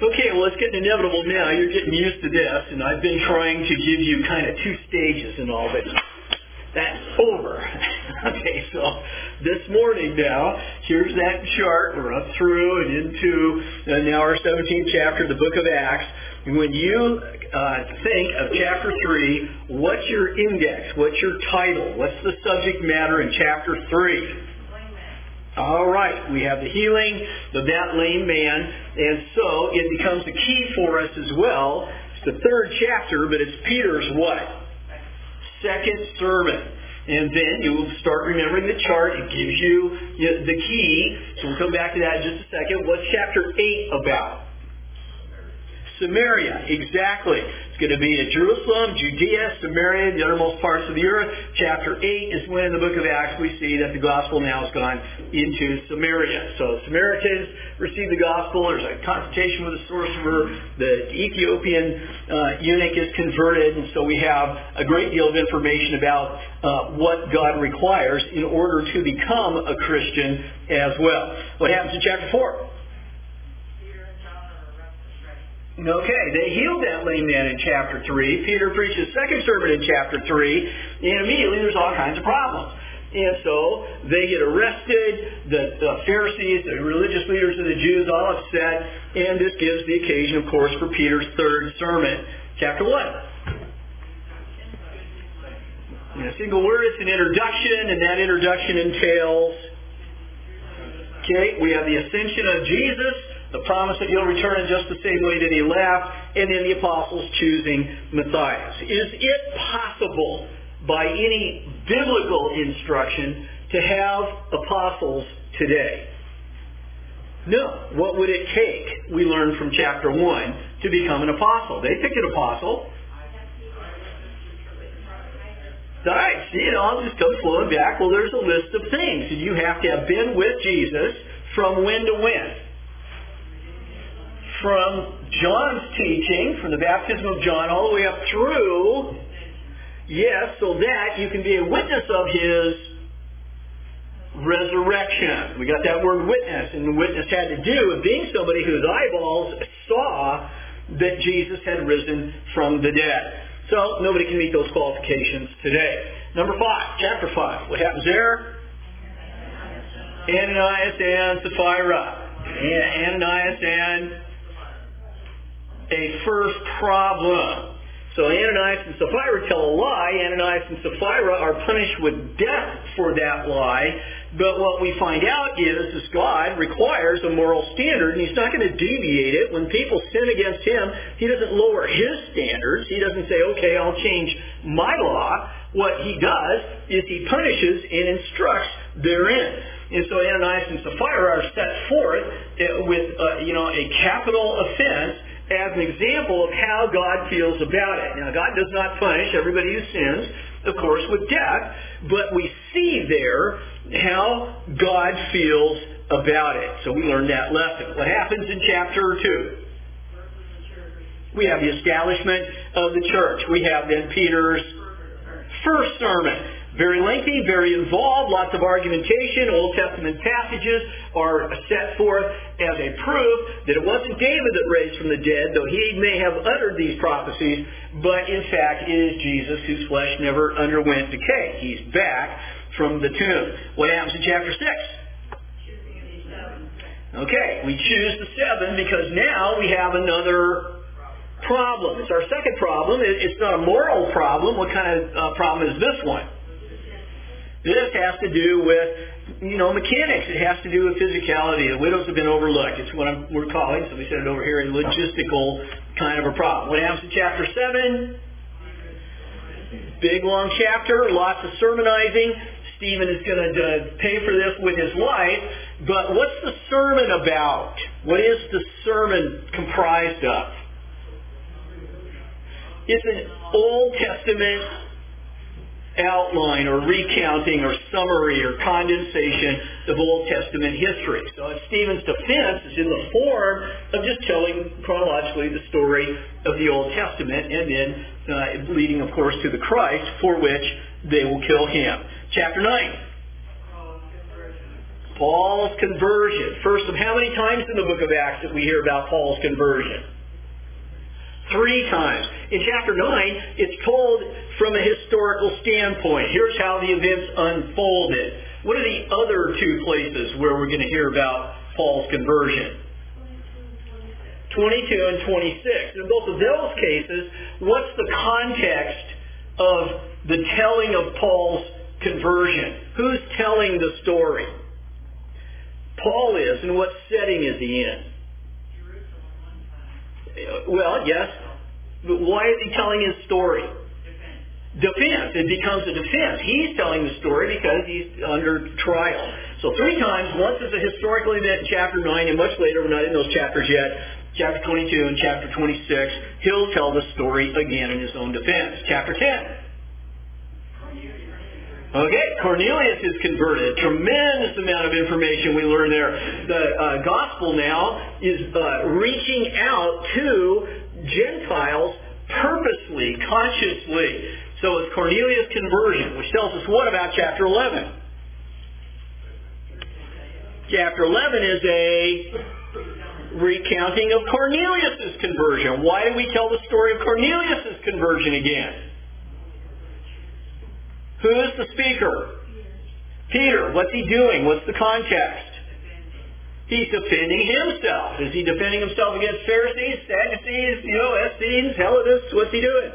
Okay, well, it's getting inevitable now. You're getting used to this, and I've been trying to give you kind of two stages and all, but that's over. Okay, so this morning now, here's that chart. We're up through and into now our 17th chapter of the book of Acts. When you think of chapter 3, what's your index? What's your title? What's the subject matter in chapter 3? All right, we have the healing of that lame man, and so it becomes a key for us as well. It's the third chapter, but it's Peter's what? Second sermon. And then you will start remembering the chart. It gives you the key. So we'll come back to that in just a second. What's chapter 8 about? Samaria, exactly. It's going to be in Jerusalem, Judea, Samaria, the uttermost parts of the earth. Chapter 8 is when in the book of Acts we see that the gospel now has gone into Samaria. So Samaritans receive the gospel. There's a confrontation with the sorcerer. The Ethiopian eunuch is converted. And so we have a great deal of information about what God requires in order to become a Christian as well. What happens in chapter 4? Okay, they healed that lame man in chapter 3. Peter preaches second sermon in chapter 3, and immediately there's all kinds of problems. And so they get arrested, the Pharisees, the religious leaders of the Jews, all upset, and this gives the occasion, of course, for Peter's third sermon, chapter 1. In a single word, it's an introduction, and that introduction entails, we have the ascension of Jesus, the promise that he'll return in just the same way that he left, and then the apostles choosing Matthias. Is it possible, by any biblical instruction, to have apostles today? No. What would it take, we learned from chapter 1, to become an apostle? They picked an apostle. All right, I'll just come flowing back. Well, there's a list of things. You have to have been with Jesus from when to when? From John's teaching, from the baptism of John, all the way up through, so that you can be a witness of his resurrection. We got that word witness, and the witness had to do with being somebody whose eyeballs saw that Jesus had risen from the dead. So nobody can meet those qualifications today. Number 5, chapter 5. What happens there? Ananias and Sapphira. Ananias and a first problem. So Ananias and Sapphira tell a lie. Ananias and Sapphira are punished with death for that lie. But what we find out is God requires a moral standard, and he's not going to deviate it. When people sin against him, he doesn't lower his standards. He doesn't say, okay, I'll change my law. What he does is he punishes and instructs therein. And so Ananias and Sapphira are set forth with a capital offense as an example of how God feels about it. Now, God does not punish everybody who sins, of course, with death, but we see there how God feels about it. So we learned that lesson. What happens in chapter 2? We have the establishment of the church. We have then Peter's first sermon. Very lengthy, very involved, lots of argumentation. Old Testament passages are set forth as a proof that it wasn't David that raised from the dead, though he may have uttered these prophecies, but in fact it is Jesus whose flesh never underwent decay. He's back from the tomb. What happens in chapter 6? Okay, we choose the 7 because now we have another problem. It's our second problem. It's not a moral problem. What kind of problem is this one? This has to do with, mechanics. It has to do with physicality. The widows have been overlooked. It's what we're calling, so we said it over here, a logistical kind of a problem. What happens in chapter 7? Big, long chapter, lots of sermonizing. Stephen is going to pay for this with his life. But what's the sermon about? What is the sermon comprised of? It's an Old Testament outline or recounting or summary or condensation of Old Testament history. So Stephen's defense is in the form of just telling chronologically the story of the Old Testament and then leading, of course, to the Christ for which they will kill him. Chapter 9. Paul's conversion. First of how many times in the book of Acts that we hear about Paul's conversion? 3 times. In chapter 9, it's told from a historical standpoint. Here's how the events unfolded. What are the other 2 places where we're going to hear about Paul's conversion? 22 and 26. In both of those cases, what's the context of the telling of Paul's conversion? Who's telling the story? Paul is, and what setting is he in? Well, yes. But why is he telling his story? Defense. It becomes a defense. He's telling the story because he's under trial. So 3 times, once as a historical event in chapter 9, and much later, we're not in those chapters yet, chapter 22 and chapter 26, he'll tell the story again in his own defense. Chapter 10. Okay, Cornelius is converted. A tremendous amount of information we learn there. The gospel now is reaching out to Gentiles purposely, consciously. So it's Cornelius' conversion, which tells us what about chapter 11? Chapter 11 is a recounting of Cornelius' conversion. Why do we tell the story of Cornelius' conversion again? Who is the speaker? Peter. What's he doing? What's the context? He's defending himself. Is he defending himself against Pharisees, Sadducees, Essenes, Hellenists? What's he doing?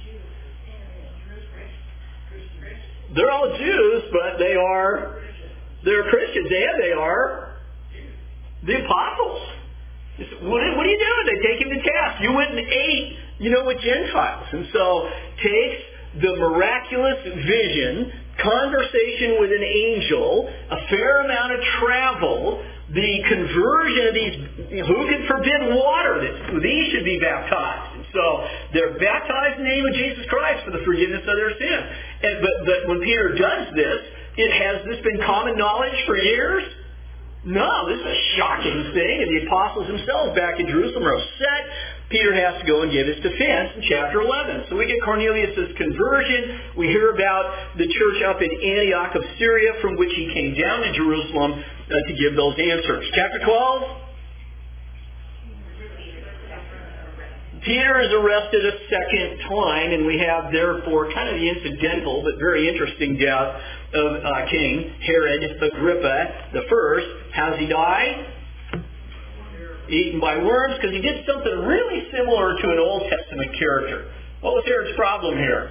They're all Jews, but they're Christians, and they are the apostles. What are you doing? They take him to task. You went and ate, with Gentiles. And so takes the miraculous vision, conversation with an angel, a fair amount of travel, the conversion of these, who can forbid water? These should be baptized. And so they're baptized in the name of Jesus Christ for the forgiveness of their sins. But when Peter does this, has this been common knowledge for years? No, this is a shocking thing. And the apostles themselves back in Jerusalem are upset. Peter has to go and give his defense in chapter 11. So we get Cornelius' conversion. We hear about the church up in Antioch of Syria, from which he came down to Jerusalem to give those answers. Chapter 12. Peter is arrested a second time, and we have, therefore, kind of the incidental but very interesting death of King Herod Agrippa the First. How's he die? Eaten by worms, because he did something really similar to an Old Testament character. What was Herod's problem here?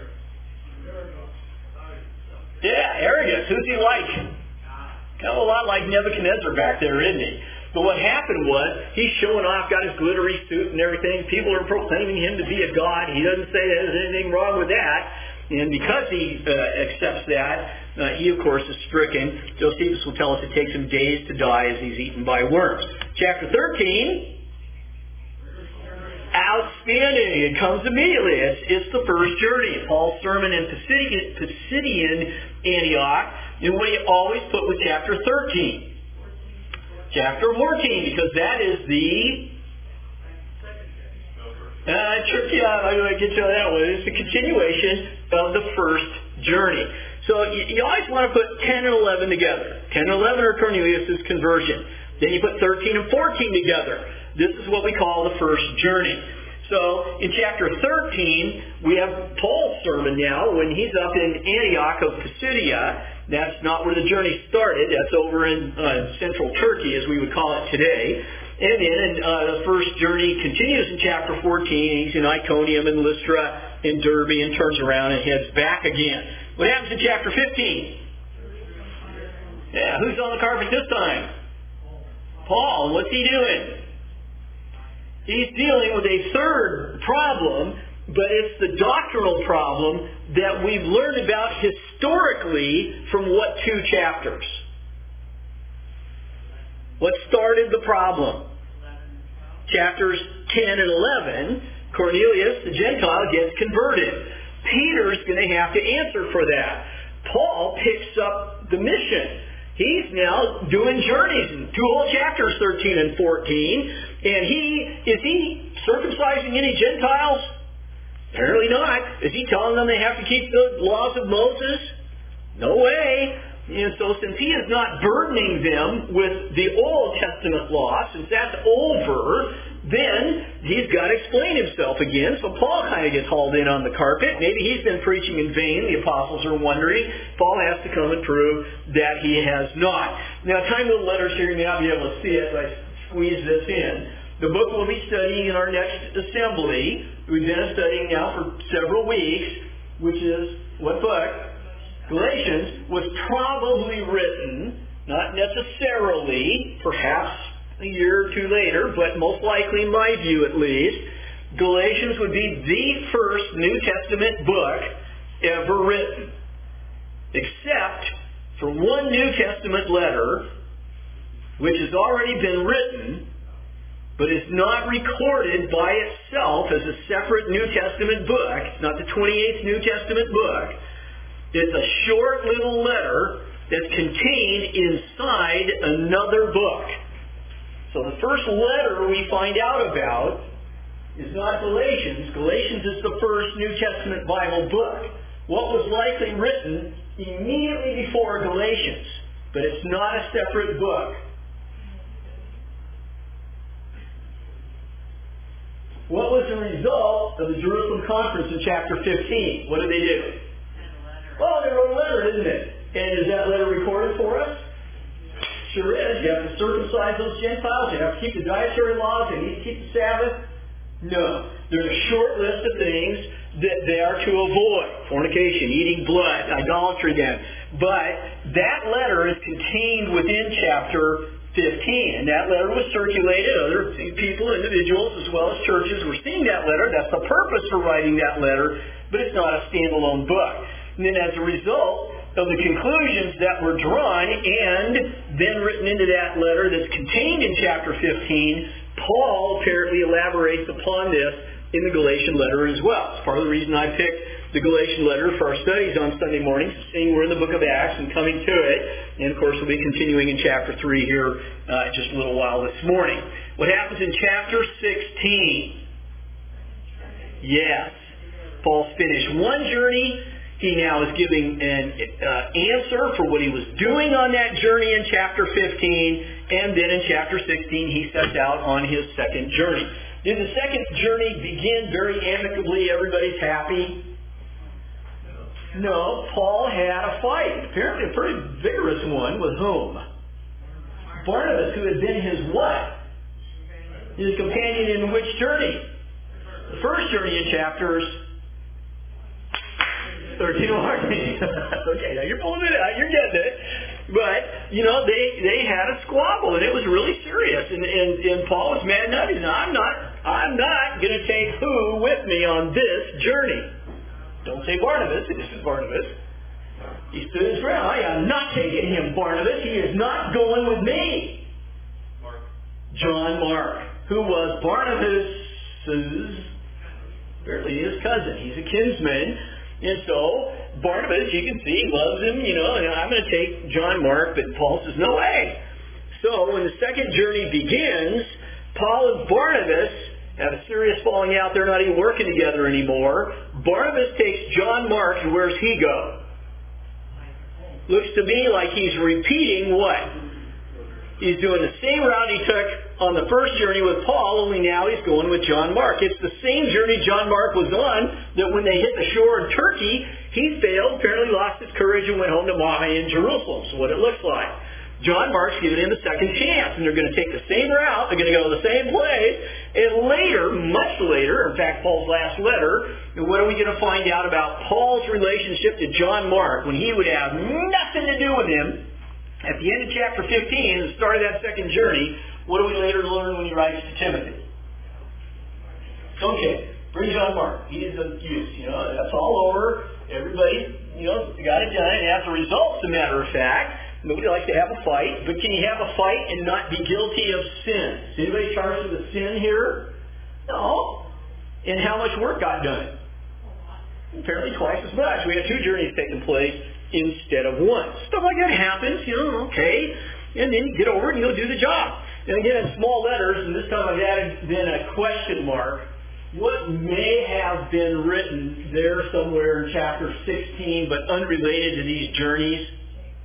Yeah, arrogance. Who's he like? Kind of a lot like Nebuchadnezzar back there, isn't he? But what happened was, he's showing off, got his glittery suit and everything. People are proclaiming him to be a god. He doesn't say there's anything wrong with that. And because he accepts that, he, of course, is stricken. Josephus will tell us it takes him days to die as he's eaten by worms. Chapter 13, outstanding. It comes immediately. It's the first journey. Paul's sermon in Pisidian Antioch, and we always put with chapter 13. Chapter 14, because that is the I'm going to get you on that one. It's the continuation of the first journey. So you always want to put 10 and 11 together. 10 and 11 are Cornelius' conversion. Then you put 13 and 14 together. This is what we call the first journey. So in chapter 13, we have Paul's sermon now when he's up in Antioch of Pisidia. That's not where the journey started. That's over in central Turkey, as we would call it today. And then the first journey continues in chapter 14. He's in Iconium and Lystra and Derbe and turns around and heads back again. What happens in chapter 15? Yeah, who's on the carpet this time? Paul. What's he doing? He's dealing with a third problem, but it's the doctrinal problem that we've learned about historically from what 2 chapters? What started the problem? Chapters 10 and 11, Cornelius, the Gentile, gets converted. Peter's going to have to answer for that. Paul picks up the mission. He's now doing journeys in 2 whole chapters, 13 and 14. And is he circumcising any Gentiles? Apparently not. Is he telling them they have to keep the laws of Moses? No way. And so since he is not burdening them with the Old Testament law, since that's over, then he's got to explain himself again. So Paul kind of gets hauled in on the carpet. Maybe he's been preaching in vain. The apostles are wondering. Paul has to come and prove that he has not. Now, tiny little letters here. You may not be able to see it, but I squeeze this in. The book we'll be studying in our next assembly, we've been studying now for several weeks, which is what book? Galatians, was probably written, not necessarily, perhaps a year or two later, but most likely, in my view at least, Galatians would be the first New Testament book ever written. Except for one New Testament letter, which has already been written, but is not recorded by itself as a separate New Testament book. It's not the 28th New Testament book. It's a short little letter that's contained inside another book. So the first letter we find out about is not Galatians. Galatians is the first New Testament Bible book. What was likely written immediately before Galatians, but it's not a separate book. What was the result of the Jerusalem Conference in chapter 15? What did they do? Well, they wrote a letter, isn't it? And is that letter recorded for us? Sure is. You have to circumcise those Gentiles. You have to keep the dietary laws. You need to keep the Sabbath. No. There's a short list of things that they are to avoid. Fornication, eating blood, idolatry again. But that letter is contained within chapter 15. And that letter was circulated. Other people, individuals, as well as churches were seeing that letter. That's the purpose for writing that letter. But it's not a standalone book. And then as a result of the conclusions that were drawn and then written into that letter that's contained in chapter 15, Paul apparently elaborates upon this in the Galatian letter as well. It's part of the reason I picked the Galatian letter for our studies on Sunday mornings, seeing we're in the book of Acts and coming to it. And of course we'll be continuing in chapter 3 here just a little while this morning. What happens in chapter 16? Yes, Paul's finished one journey. He now is giving an answer for what he was doing on that journey in chapter 15. And then in chapter 16 he sets out on his second journey. Did the second journey begin very amicably? Everybody's happy? No. Paul had a fight. Apparently a pretty vigorous one. With whom? Barnabas, who had been his what? His companion in which journey? The first journey in chapters 13 or 14. Okay, now you're pulling it out. You're getting it. But, they had a squabble, and it was really serious. And Paul was mad enough. He said, I'm not going to take who with me on this journey. Don't say Barnabas. This is Barnabas. He stood his ground. I am not taking him, Barnabas. He is not going with me. John Mark, who was Barnabas's, apparently his cousin. He's a kinsman. And so, Barnabas, you can see, loves him, and I'm going to take John Mark, but Paul says, no way. So, when the second journey begins, Paul and Barnabas have a serious falling out. They're not even working together anymore. Barnabas takes John Mark, and where's he go? Looks to me like he's repeating what? He's doing the same route he took on the first journey with Paul, only now he's going with John Mark. It's the same journey John Mark was on, that when they hit the shore in Turkey, he failed, apparently lost his courage, and went home to Mama in Jerusalem. So what it looks like. John Mark's giving him a second chance, and they're going to take the same route, they're going to go to the same place, and later, much later, in fact, Paul's last letter, what are we going to find out about Paul's relationship to John Mark when he would have nothing to do with him? At the end of chapter 15, the start of that second journey, what do we later learn when he writes to Timothy? Okay, bring John Mark. He is of use. That's all over. Everybody, got it done. And as a result, as a matter of fact, nobody likes to have a fight. But can you have a fight and not be guilty of sin? Is anybody charged with a sin here? No. And how much work got done? Apparently twice as much. We had 2 journeys taking place instead of one. Stuff like that happens, okay. And then you get over it and you'll do the job. And again, in small letters, and this time I've added then a question mark, what may have been written there somewhere in chapter 16 but unrelated to these journeys?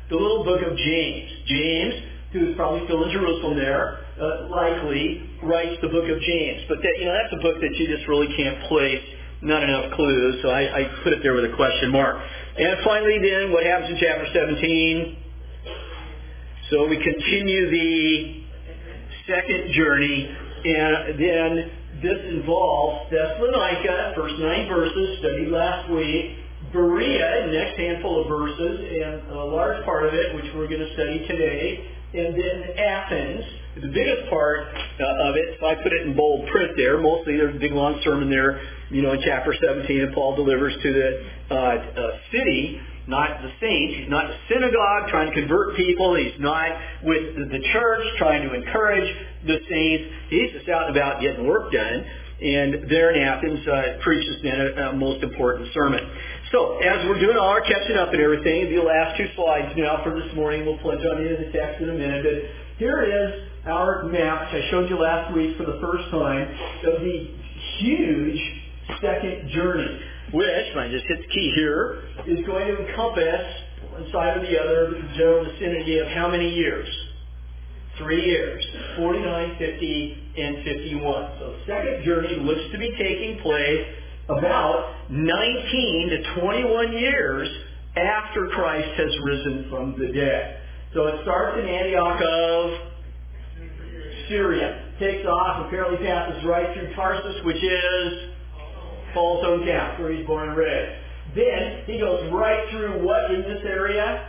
the little book of James. James, who's probably still in Jerusalem there, likely writes the book of James. But that's a book that you just really can't place. Not enough clues, so I put it there with a question mark. And finally then, what happens in chapter 17? So we continue the second journey, and then this involves Thessalonica, first 9 verses, studied last week, Berea, next handful of verses, and a large part of it, which we're going to study today, and then Athens, the biggest part of it. So I put it in bold print there. Mostly there's a big long sermon there, in chapter 17, and Paul delivers to the city, not the saints. He's not in the synagogue trying to convert people. He's not with the church trying to encourage the saints. He's just out and about getting work done. And there in Athens, preaches then a most important sermon. So, as we're doing all our catching up and everything, the last 2 slides now for this morning, we'll plunge on into the text in a minute. But here is our map, which I showed you last week for the first time, of the huge second journey, which, when I just hit the key here, is going to encompass, one side or the other, the general vicinity of how many years? 3 years, 49, 50, and 51. So the second journey looks to be taking place about 19 to 21 years after Christ has risen from the dead. So it starts in Antioch of Syria, takes off, apparently passes right through Tarsus, which is Paul's hometown, where he's born and raised. Then he goes right through what in this area?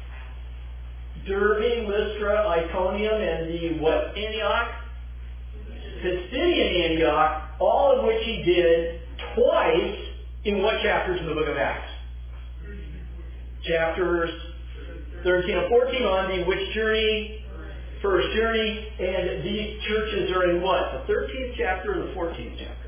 Derbe, Lystra, Iconium, and the what? Antioch? Pisidian Antioch, all of which he did twice in what chapters in the book of Acts? Chapters 13 and 14 on the which journey? First journey. And these churches are in what? The 13th chapter or the 14th chapter?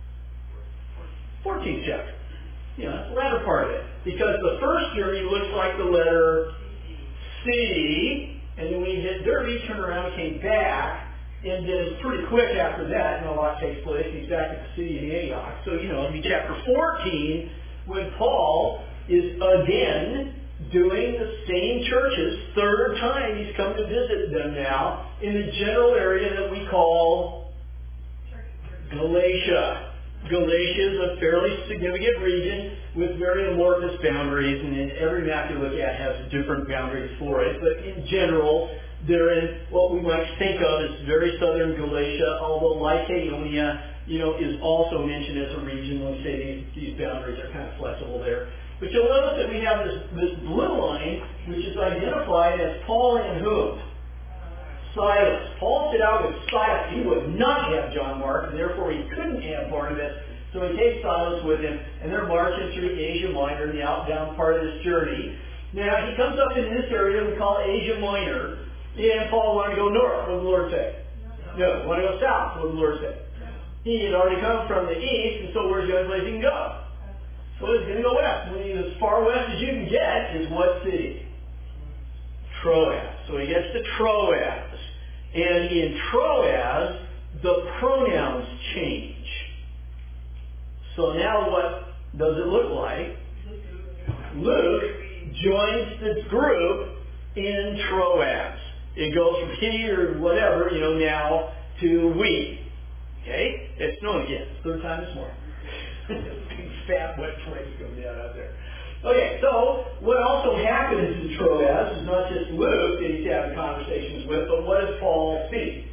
14th chapter. That's the latter part of it. Because the first journey looks like the letter C, and then we hit Derbe, turned around, came back, and then it's pretty quick after that, and a lot takes place. He's back at the city of Antioch. So, it'll be chapter 14 when Paul is again doing the same churches, third time he's come to visit them now, in the general area that we call Galatia. Galatia is a fairly significant region with very amorphous boundaries, and every map you look at has different boundaries for it. But in general, they're in what we might think of as very southern Galatia, although Lycaonia, is also mentioned as a region. Let's say these boundaries are kind of flexible there. But you'll notice that we have this blue line, which is identified as Paul and whom? Silas. Paul set out with Silas. He would not have John Mark, and therefore he couldn't have Barnabas. So he takes Silas with him, and they're marching through Asia Minor, the outbound part of this journey. Now, he comes up in this area we call Asia Minor, and Paul wanted to go north. What did the Lord say? No. He wanted to go south. What did the Lord say? He had already come from the east, and so where's the only place he can go? So he's going to go west. When he's as far west as you can get is what city? Troas. So he gets to Troas. And in Troas, the pronouns change. So now what does it look like? Luke joins the group in Troas. It goes from he or whatever, now to we. Okay? It's snowing again. It's third time this morning. Big fat wet flakes coming down out there. Okay, so what also happens in Troas is not just Luke that he's having conversations with, but what does Paul see?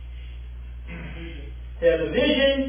He has a vision.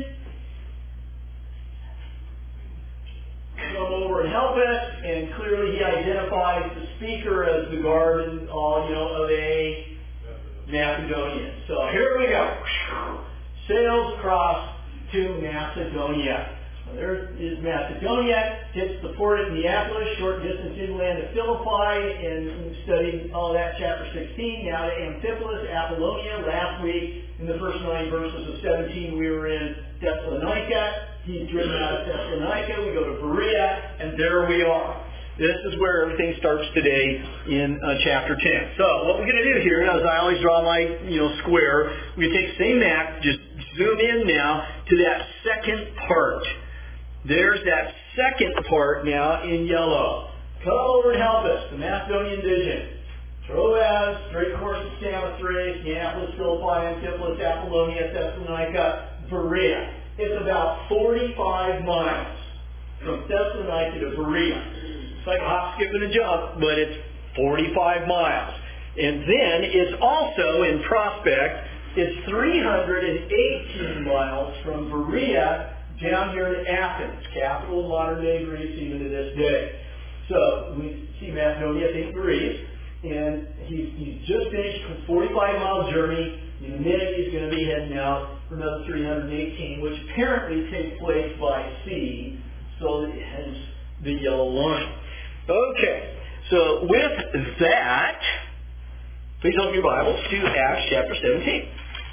Come over and help us, and clearly he identifies the speaker as the guardian, of a Macedonian. So here we go. Sails across to Macedonia. There is Macedonia, hits the port at Neapolis, short distance inland of Philippi, and studying all that, chapter 16, now to Amphipolis, Apollonia. Last week, in the first 9 verses of 17, we were in Thessalonica. He's driven out of Thessalonica. We go to Berea, and there we are. This is where everything starts today in chapter 10. So what we're going to do here, as I always draw my square, we're going to take the same map, just zoom in now to that second part. There's that second part now in yellow. Come over and help us, the Macedonian vision. Troas, straight course to Samothrace, Neapolis, Philippi, Amphipolis, Apollonia, Thessalonica, Berea. It's about 45 miles from Thessalonica to Berea. It's like a hop, skip, and a jump, but it's 45 miles. And then it's also in prospect, it's 318 miles from Berea down here to Athens, capital of modern-day Greece even to this day. So we see Macedonia, I think Greece, and he's just finished a 45-mile journey. In a minute he's going to be heading out for another 318, which apparently takes place by sea, so that it has the yellow line. Okay, so with that, please open your Bibles to Acts chapter 17.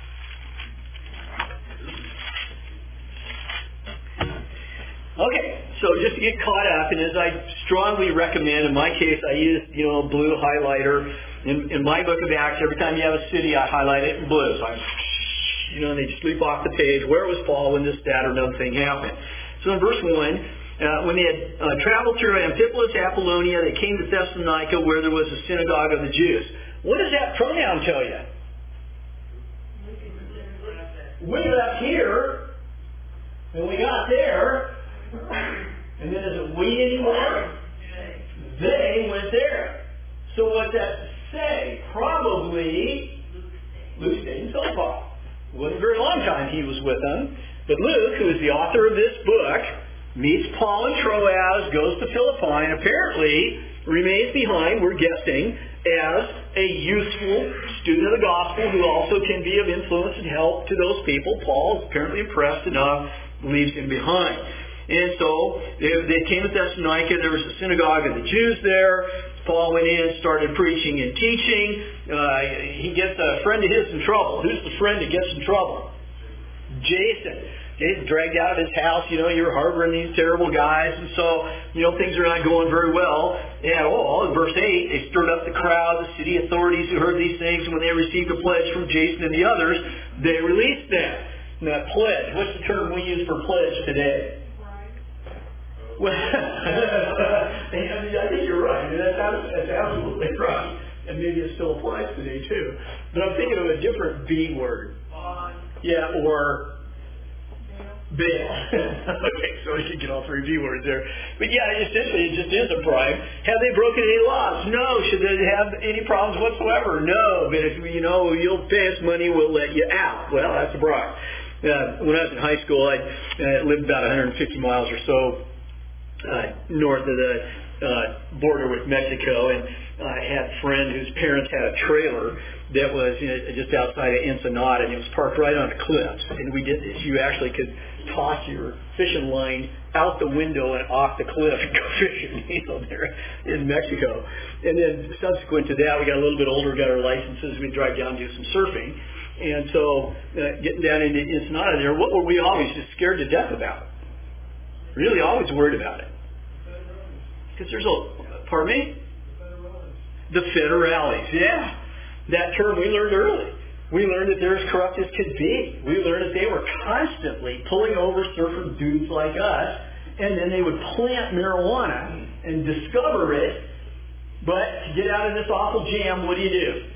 Okay, so just to get caught up, and as I strongly recommend, in my case, I use, a blue highlighter. In my book of Acts, every time you have a city, I highlight it in blue. So and they just leap off the page. Where was Paul when this, that, or another thing happened? So in verse 1, when they had traveled through Amphipolis, Apollonia, they came to Thessalonica, where there was a synagogue of the Jews. What does that pronoun tell you? We left here, and we got there. And then is it we anymore? They went there. So what that say? Probably Luke stayed in Philippi. It wasn't a very long time he was with them. But Luke, who is the author of this book, meets Paul in Troas, goes to Philippi, and apparently remains behind, we're guessing, as a useful student of the gospel who also can be of influence and help to those people. Paul is apparently impressed enough, leaves him behind. And so they came to Thessalonica. There was a synagogue of the Jews there. Paul went in, started preaching and teaching. He gets a friend of his in trouble. Who's the friend that gets in trouble? Jason. Jason's dragged out of his house. You're harboring these terrible guys. And so, things are not going very well. And in verse 8, they stirred up the crowd, the city authorities who heard these things. And when they received a pledge from Jason and the others, they released them. Now, pledge. What's the term we use for pledge today? Well, I think you're right. That's absolutely right. And maybe it still applies today, too. But I'm thinking of a different B word. Yeah, or bail. Okay, so we can get all three B words there. But yeah, essentially it just is a bribe. Have they broken any laws? No. Should they have any problems whatsoever? No. But if, you'll pay us money, we'll let you out. Well, that's a bribe. When I was in high school, I lived about 150 miles or so north of the border with Mexico, and I had a friend whose parents had a trailer that was just outside of Ensenada, and it was parked right on a cliff. And we did this. You actually could toss your fishing line out the window and off the cliff and go fishing there in Mexico. And then subsequent to that, we got a little bit older, got our licenses, we'd drive down and do some surfing. And so getting down into Ensenada there, what were we always just scared to death about? Really always worried about it. Because there's pardon me? The federales, yeah. That term we learned early. We learned that they're as corrupt as could be. We learned that they were constantly pulling over surfer dudes like us, and then they would plant marijuana and discover it, but to get out of this awful jam, what do?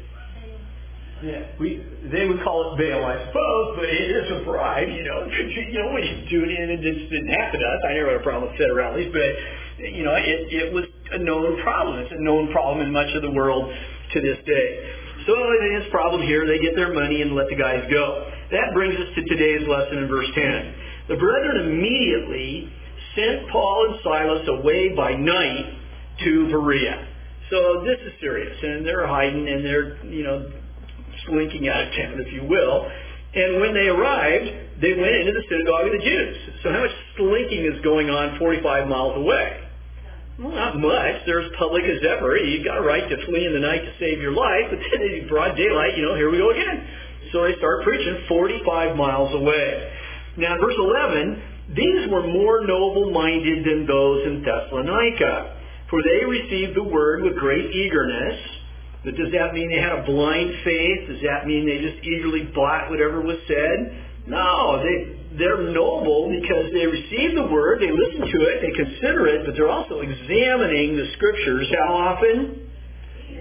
Yeah, they would call it bail, I suppose, but it is a bribe, when you do it, and it just didn't happen to us. I never had a problem with federales, but it was a known problem. It's a known problem in much of the world to this day. So it is a problem here. They get their money and let the guys go. That brings us to today's lesson in verse 10. The brethren immediately sent Paul and Silas away by night to Berea. So this is serious, and they're hiding, and they're, slinking out of town, if you will. And when they arrived, they went into the synagogue of the Jews. So how much slinking is going on 45 miles away? Well, not much. They're as public as ever. You've got a right to flee in the night to save your life, but then in broad daylight, here we go again. So they start preaching 45 miles away. Now in verse 11, these were more noble-minded than those in Thessalonica, for they received the word with great eagerness. But does that mean they had a blind faith? Does that mean they just eagerly bought whatever was said? No, they're noble because they receive the word, they listen to it, they consider it, but they're also examining the scriptures how often?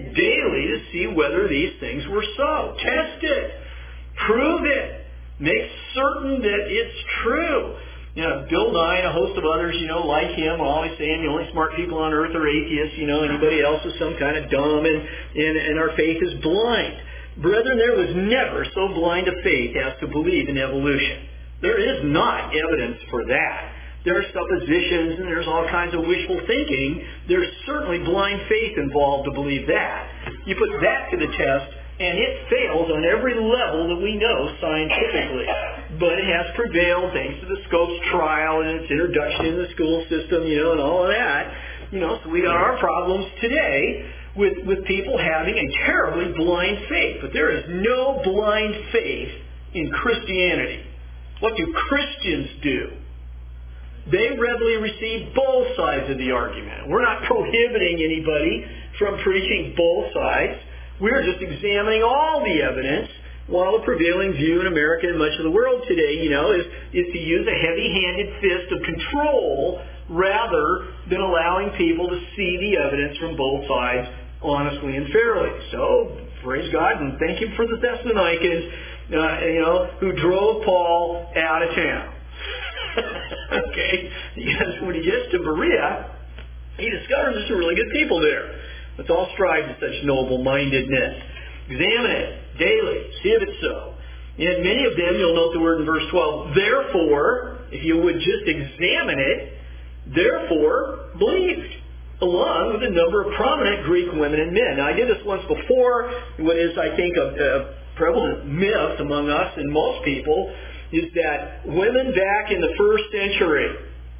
it daily to see whether these things were so. Test it. Prove it. Make certain that it's true. Bill Nye and a host of others, like him, are always saying the only smart people on earth are atheists. Anybody else is some kind of dumb, and our faith is blind. Brethren, there was never so blind a faith as to believe in evolution. There is not evidence for that. There are suppositions and there's all kinds of wishful thinking. There's certainly blind faith involved to believe that. You put that to the test, and it fails on every level that we know scientifically. But it has prevailed thanks to the Scopes trial and its introduction in the school system, and all of that. So we got our problems today with people having a terribly blind faith. But there is no blind faith in Christianity. What do Christians do? They readily receive both sides of the argument. We're not prohibiting anybody from preaching both sides. We're just examining all the evidence, while the prevailing view in America and much of the world today, is to use a heavy-handed fist of control rather than allowing people to see the evidence from both sides honestly and fairly. So, praise God and thank Him for the Thessalonians, who drove Paul out of town. Okay? Because when he gets to Berea, he discovers there's some really good people there. Let's all strive to such noble-mindedness. Examine it daily. See if it's so. And many of them, you'll note the word in verse 12, therefore, if you would just examine it, therefore believed, along with a number of prominent Greek women and men. Now, I did this once before. What is, I think, a prevalent myth among us and most people is that women back in the first century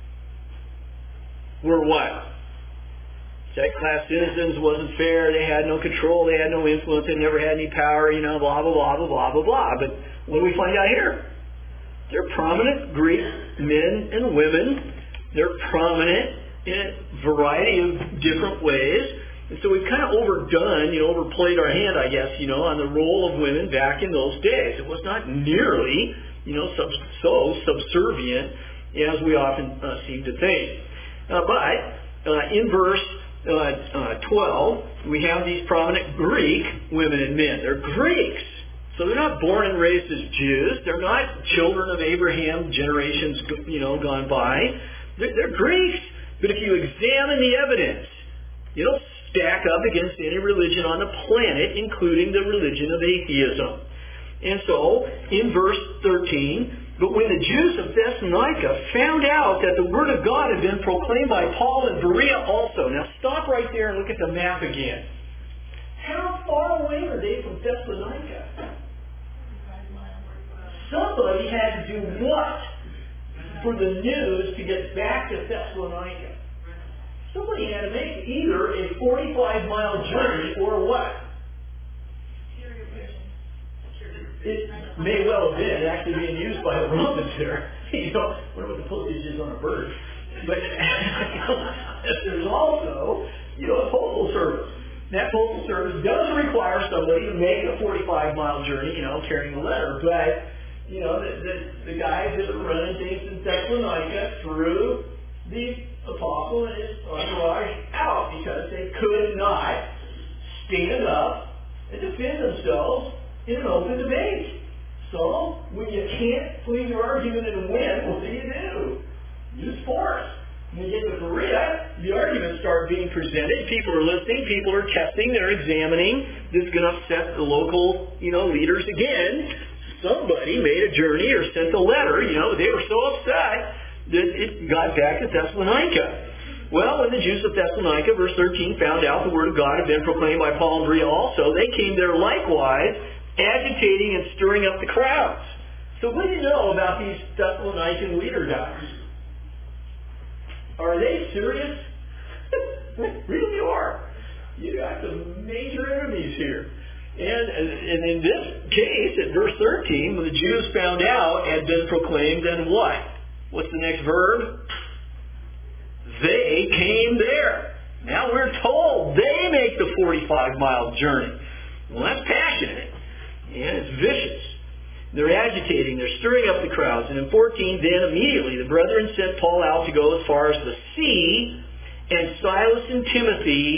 were what? Second-class citizens, wasn't fair, they had no control, they had no influence, they never had any power, blah, blah, blah, blah, blah, blah, blah. But what do we find out here? They're prominent Greek men and women. They're prominent in a variety of different ways. And so we've kind of overplayed our hand, I guess, on the role of women back in those days. It was not nearly, so subservient as we often seem to think. But in verse 12, we have these prominent Greek women and men. They're Greeks. So they're not born and raised as Jews. They're not children of Abraham generations, gone by. They're Greeks. But if you examine the evidence, it'll stack up against any religion on the planet, including the religion of atheism. And so, in verse 13, but when the Jews of Thessalonica found out that the Word of God had been proclaimed by Paul in Berea also. Now stop right there and look at the map again. How far away are they from Thessalonica? Somebody had to do what for the news to get back to Thessalonica? Somebody had to make either a 45-mile journey or what? It may well have been actually being used by the Romans there. Wonder what the postage is on a bird. But there's also, a postal service. That postal service does require somebody to make a 45-mile journey, carrying a letter. But, the guys that are running things in Thessalonica threw the apostle and his entourage out because they could not stand up and defend themselves in an open debate. So, when you can't plead your argument and win, what do? Use force. When you get to Berea, the arguments start being presented. People are listening. People are testing. They're examining. This is going to upset the local, leaders again. Somebody made a journey or sent a letter. They were so upset that it got back to Thessalonica. Well, when the Jews of Thessalonica, verse 13, found out the word of God had been proclaimed by Paul and Berea also, they came there likewise, agitating and stirring up the crowds. So what do you know about these Thessalonican leader guys? Are they serious? Really are. You got some major enemies here. And in this case, at verse 13, when the Jews found out had been proclaimed, then what? What's the next verb? They came there. Now we're told they make the 45-mile journey. Well, that's passionate. And it's vicious. They're agitating. They're stirring up the crowds. And in 14, then immediately the brethren sent Paul out to go as far as the sea, and Silas and Timothy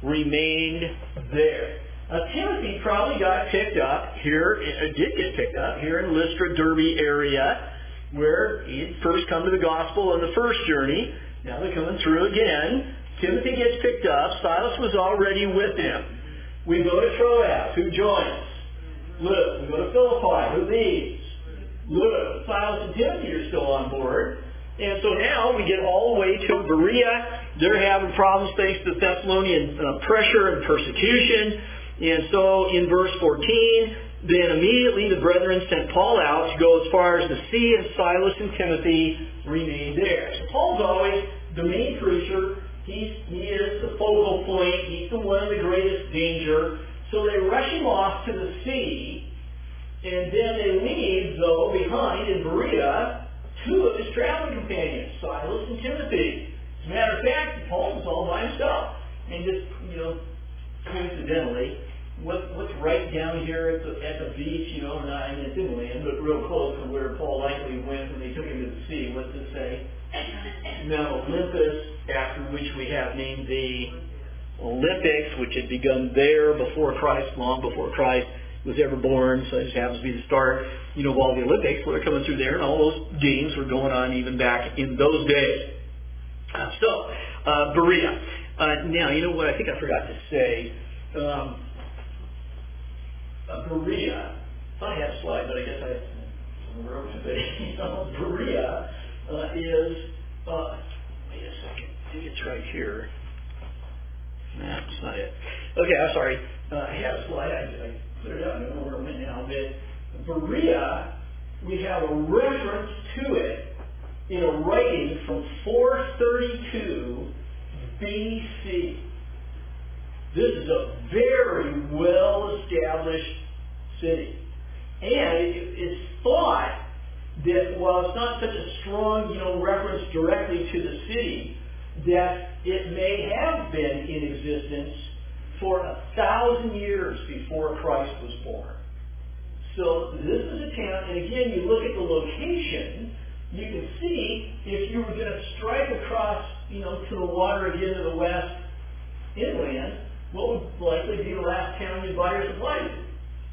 remained there. Timothy probably got picked up here, did get picked up here in Lystra, Derbe area, where he had first come to the gospel on the first journey. Now they're coming through again. Timothy gets picked up. Silas was already with him. We go to Troas. Who joins? Luke. We go to Philippi. Who leaves? Luke. Silas and Timothy are still on board. And so now we get all the way to Berea. They're having problems thanks to Thessalonian pressure and persecution. And so in verse 14, then immediately the brethren sent Paul out to go as far as the sea, and Silas and Timothy remained there. So Paul's always the main preacher. He is the focal point. He's the one in the greatest danger. So they rush him off to the sea, and then they leave, though, behind in Berea, two of his traveling companions, Silas and Timothy. As a matter of fact, Paul was all by himself. And just, coincidentally, what's right down here at the beach, not in inland, but real close to where Paul likely went when they took him to the sea. What's it say? Mount Olympus, after which we have named the Olympics, which had begun there before Christ, long before Christ was ever born. So it just happens to be the start, of all the Olympics. Where they're coming through there, and all those games were going on even back in those days. Berea. Now, you know what I think I forgot to say? Berea. I thought I had a slide, but I guess I wrote it. Berea is, wait a second, I think it's right here. No, that's not it. Okay, I'm sorry. I had a slide. I put it up. I don't know where it went now. But Berea, we have a reference to it in a writing from 432 BC. This is a very well-established city. And it's thought that while it's not such a strong, reference directly to the city, that it may have been in existence for 1,000 years before Christ was born. So this is a town, and again, you look at the location, you can see if you were going to strike across, to the water again to the west, inland, what would likely be the last town you'd buy your supplies in?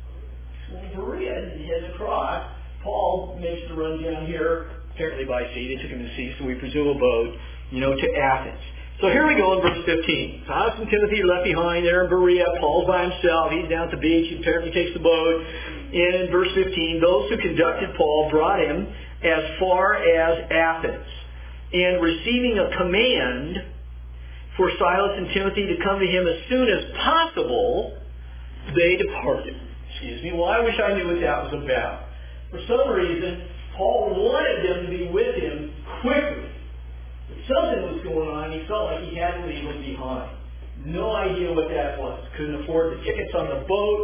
Well, Berea, he heads across. Paul makes the run down here, apparently by sea. They took him to sea, so we presume a boat, to Athens. So here we go in verse 15. Silas and Timothy are left behind there in Berea. Paul's by himself. He's down at the beach. He apparently takes the boat. And in verse 15, those who conducted Paul brought him as far as Athens. And receiving a command for Silas and Timothy to come to him as soon as possible, they departed. Well, I wish I knew what that was about. For some reason, Paul wanted them to be with him quickly. But something was going on. He felt like he had to leave them behind. No idea what that was. Couldn't afford the tickets on the boat.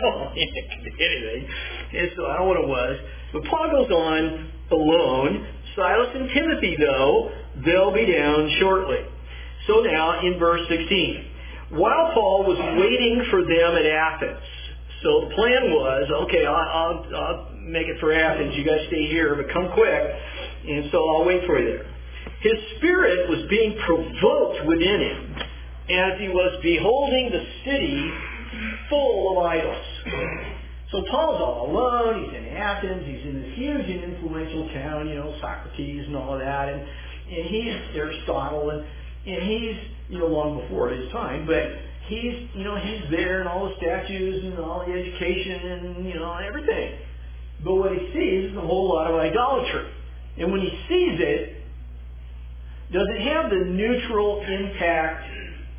Anything. And so I don't know what it was. But Paul goes on alone. Silas and Timothy, though, they'll be down shortly. So now in verse 16. While Paul was waiting for them at Athens, so the plan was, okay, I'll make it for Athens. You guys stay here, but come quick. And so I'll wait for you there. His spirit was being provoked within him as he was beholding the city full of idols. So Paul's all alone. He's in Athens. He's in this huge and influential town, Socrates and all of that. And he's Aristotle, and he's, long before his time, but he's there and all the statues and all the education and, everything. But what he sees is a whole lot of idolatry. And when he sees it, does it have the neutral impact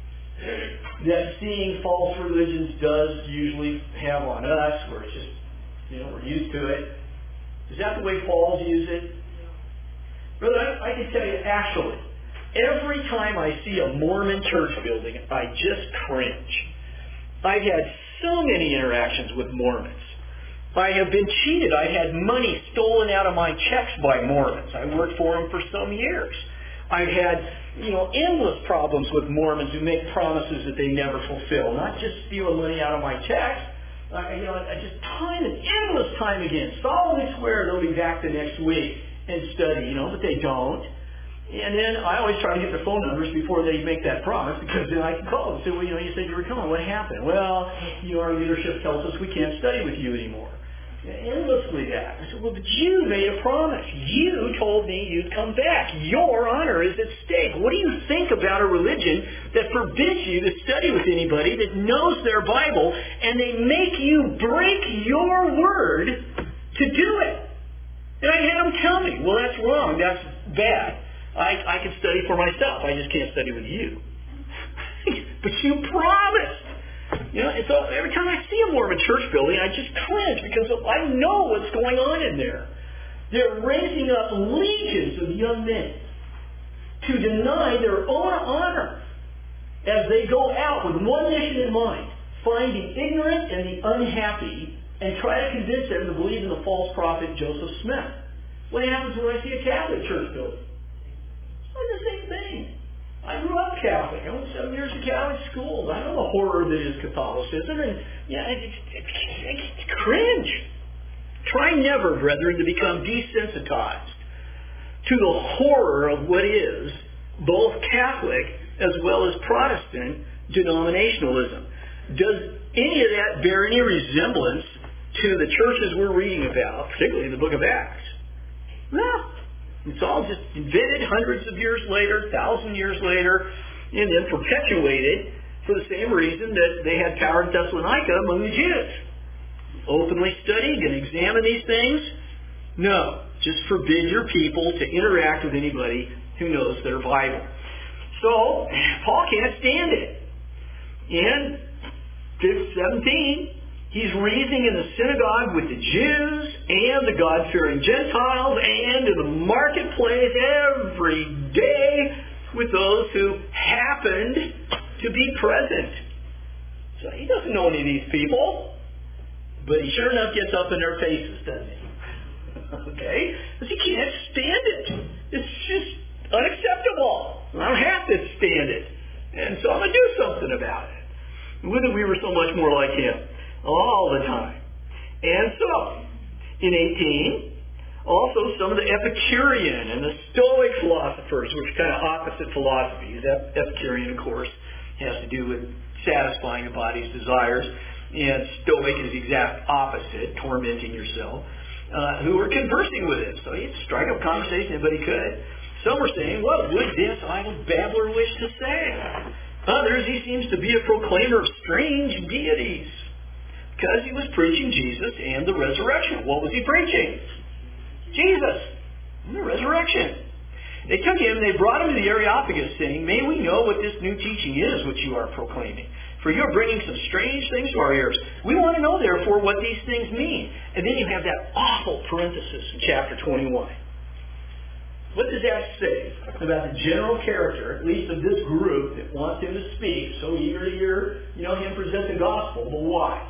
that seeing false religions does usually have on us, where it's just, we're used to it? Is that the way Paul views it? Brother, I can tell you, actually, every time I see a Mormon church building, I just cringe. I've had so many interactions with Mormons. I have been cheated. I had money stolen out of my checks by Mormons. I worked for them for some years. I've had, endless problems with Mormons who make promises that they never fulfill. Not just stealing money out of my checks. I just time and endless time again. Solemnly swear they'll be back the next week and study, but they don't. And then I always try to get their phone numbers before they make that promise, because then I can call them and say, well, you said you were coming. What happened? Well, our leadership tells us we can't study with you anymore. Endlessly that. I said, well, but you made a promise. You told me you'd come back. Your honor is at stake. What do you think about a religion that forbids you to study with anybody that knows their Bible, and they make you break your word to do it? And I had them tell me, well, that's wrong. That's bad. I can study for myself. I just can't study with you. But you promised. And so every time I see a Mormon church building, I just cringe, because I know what's going on in there. They're raising up legions of young men to deny their own honor as they go out with one mission in mind: find the ignorant and the unhappy and try to convince them to believe in the false prophet Joseph Smith. What happens when I see a Catholic church building? The same thing. I grew up Catholic. I went 7 years to Catholic schools. I know the horror that is Catholicism, and it's cringe. Try never, brethren, to become desensitized to the horror of what is both Catholic as well as Protestant denominationalism. Does any of that bear any resemblance to the churches we're reading about, particularly in the book of Acts? No. It's all just invented hundreds of years later, 1,000 years later, and then perpetuated for the same reason that they had power in Thessalonica among the Jews. Openly studied and examine these things? No. Just forbid your people to interact with anybody who knows their Bible. So, Paul can't stand it. In 17, he's reasoning in the synagogue with the Jews and the God-fearing Gentiles, and in the marketplace every day with those who happened to be present. So he doesn't know any of these people, but he sure enough gets up in their faces, doesn't he? Okay? Because he can't stand it. It's just unacceptable. I don't have to stand it. And so I'm going to do something about it. Wouldn't we were so much more like him all the time? And so, in 18, also some of the Epicurean and the Stoic philosophers, which are kind of opposite philosophies. Epicurean, of course, has to do with satisfying the body's desires, and Stoic is the exact opposite, tormenting yourself, who were conversing with him. So he'd strike up conversation, but he could. Some were saying, what would this idle babbler wish to say? Others, he seems to be a proclaimer of strange deities, because he was preaching Jesus and the resurrection. What was he preaching? Jesus and the resurrection. They took him and they brought him to the Areopagus, saying, may we know what this new teaching is which you are proclaiming. For you are bringing some strange things to our ears. We want to know, therefore, what these things mean. And then you have that awful parenthesis in chapter 21. What does that say about the general character, at least of this group that wants him to speak, so eager to hear, him present the gospel? But why?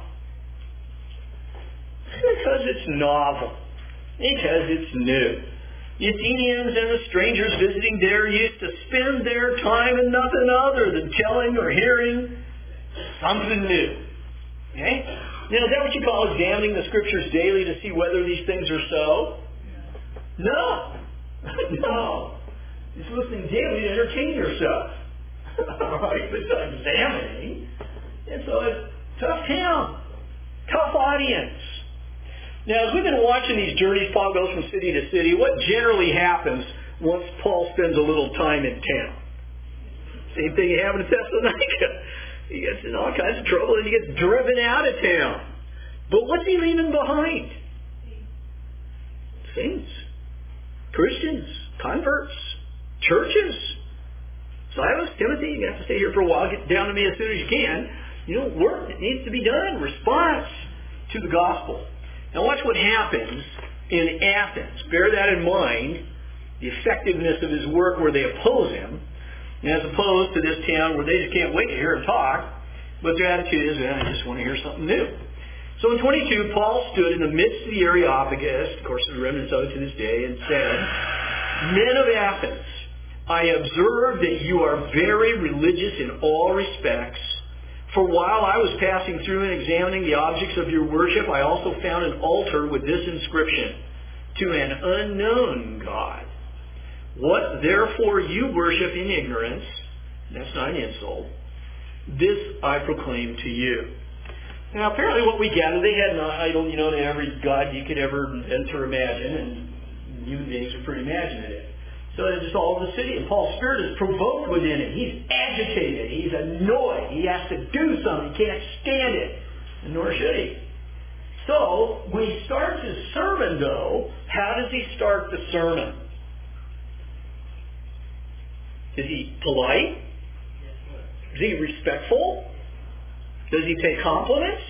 Because it's novel. Because it's new. The Athenians and the strangers visiting there used to spend their time in nothing other than telling or hearing something new. Okay? Now, is that what you call examining the Scriptures daily to see whether these things are so? No. No. It's listening daily to entertain yourself. All right? But it's not examining. And so it's tough town. Tough audience. Now, as we've been watching these journeys, Paul goes from city to city, what generally happens once Paul spends a little time in town? Same thing happened in Thessalonica. He gets in all kinds of trouble and he gets driven out of town. But what's he leaving behind? Saints, Christians, converts, churches. Silas, Timothy, you have to stay here for a while. Get down to me as soon as you can. Work that needs to be done. Response to the gospel. Now watch what happens in Athens. Bear that in mind, the effectiveness of his work where they oppose him, as opposed to this town where they just can't wait to hear him talk, but their attitude is, I just want to hear something new. So in 22, Paul stood in the midst of the Areopagus, of course there's remnants of it to this day, and said, Men of Athens, I observe that you are very religious in all respects. For while I was passing through and examining the objects of your worship, I also found an altar with this inscription, To an unknown God. What therefore you worship in ignorance, that's not an insult, this I proclaim to you. Now apparently what we gather, they had an idol, to every god you could ever invent or imagine, and human beings are pretty imaginative. So it's just all over the city, and Paul's spirit is provoked within him. He's agitated. He's annoyed. He has to do something. He can't stand it, and nor should he. So when he starts his sermon, though, how does he start the sermon? Is he polite? Is he respectful? Does he pay compliments?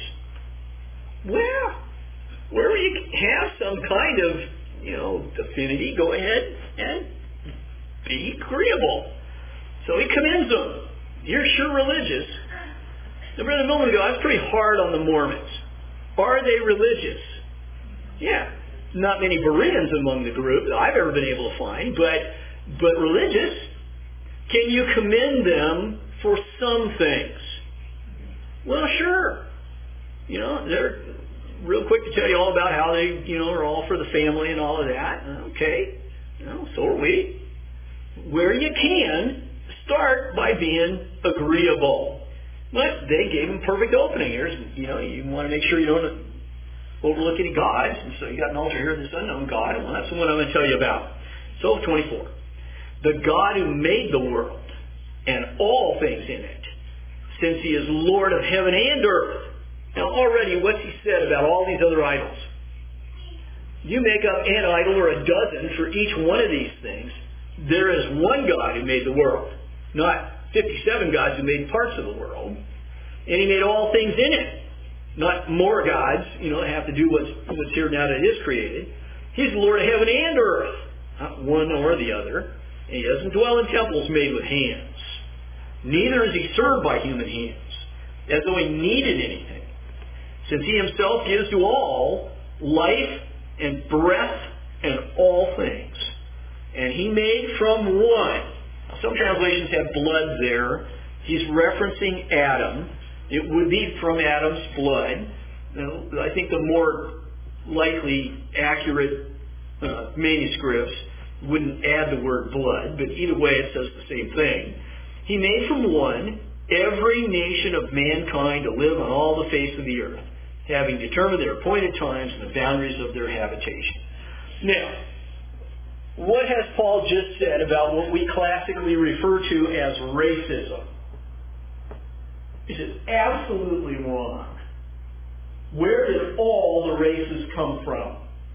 Well, where you have some kind of, affinity, go ahead and be agreeable. So he commends them. You're sure religious. Now, Brother Millman goes, I was pretty hard on the Mormons. Are they religious? Yeah. Not many Bereans among the group that I've ever been able to find, but religious. Can you commend them for some things? Well, sure. They're real quick to tell you all about how they, are all for the family and all of that. Okay. So are we. Where you can, start by being agreeable. But they gave him perfect opening. Here's, you want to make sure you don't overlook any gods. And so you got an altar here of this unknown God. Well, that's the one I'm going to tell you about. So 24. The God who made the world and all things in it, since he is Lord of heaven and earth. Now already what's he said about all these other idols? You make up an idol or a dozen for each one of these things. There is one God who made the world, not 57 gods who made parts of the world. And he made all things in it, not more gods, that have to do what's here now that is created. He's the Lord of heaven and earth, not one or the other. And he doesn't dwell in temples made with hands. Neither is he served by human hands, as though he needed anything, since he himself gives to all life and breath and all things. And he made from one. Some translations have blood there. He's referencing Adam. It would be from Adam's blood. Now, I think the more likely accurate manuscripts wouldn't add the word blood, but either way it says the same thing. He made from one every nation of mankind to live on all the face of the earth, having determined their appointed times and the boundaries of their habitation. Now, what has Paul just said about what we classically refer to as racism? He says, absolutely wrong. Where did all the races come from?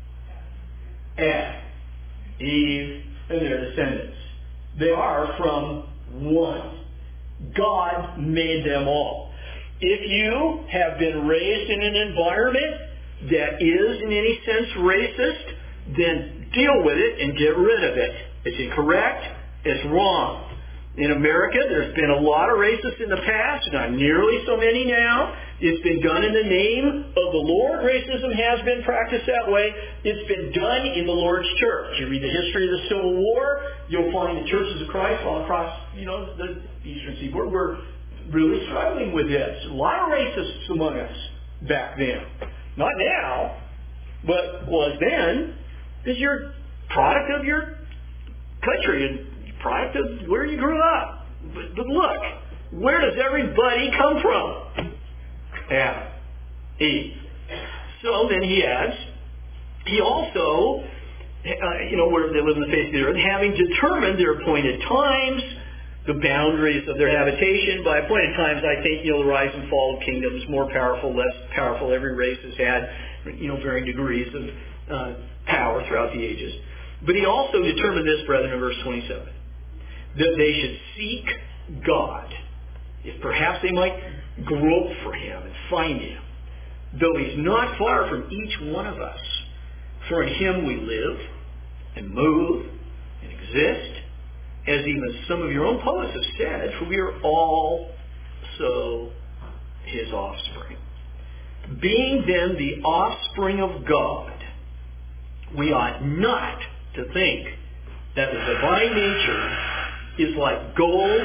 Adam, Eve, and their descendants. They are from one. God made them all. If you have been raised in an environment that is in any sense racist, then deal with it and get rid of it. It's incorrect. It's wrong. In America, there's been a lot of racists in the past, not nearly so many now. It's been done in the name of the Lord. Racism has been practiced that way. It's been done in the Lord's church. You read the history of the Civil War, you'll find the churches of Christ all across, the Eastern Seaboard were really struggling with this. A lot of racists among us back then. Not now, but was then. Is your product of your country and product of where you grew up. But look, where does everybody come from? Adam, Eve. So then he adds, he also, where they live in the face of the earth, having determined their appointed times, the boundaries of their habitation. By appointed times, I think, the rise and fall of kingdoms, more powerful, less powerful. Every race has had, varying degrees of power throughout the ages. But he also determined this, brethren, in verse 27, that they should seek God, if perhaps they might grope for him and find him, though he's not far from each one of us. For in him we live and move and exist, as even some of your own poets have said, for we are all so his offspring. Being then the offspring of God, we ought not to think that the divine nature is like gold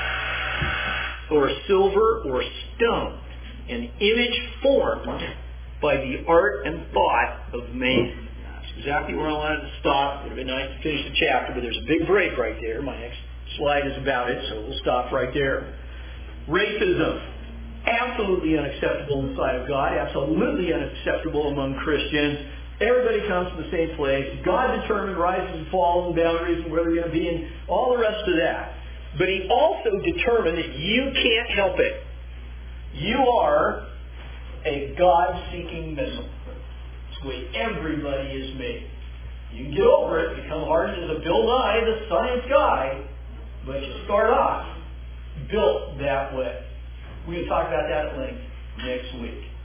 or silver or stone, an image formed by the art and thought of man. That's exactly where I wanted to stop. It would have been nice to finish the chapter, but there's a big break right there. My next slide is about it, so we'll stop right there. Racism. Absolutely unacceptable in the sight of God. Absolutely unacceptable among Christians. Everybody comes from the same place. God determined rises and falls and boundaries and where they're going to be and all the rest of that. But He also determined that you can't help it. You are a God-seeking missile. That's the way everybody is made. You can get over it, become hardened as a Bill Nye, the science guy, but you start off built that way. We're going to talk about that at length next week.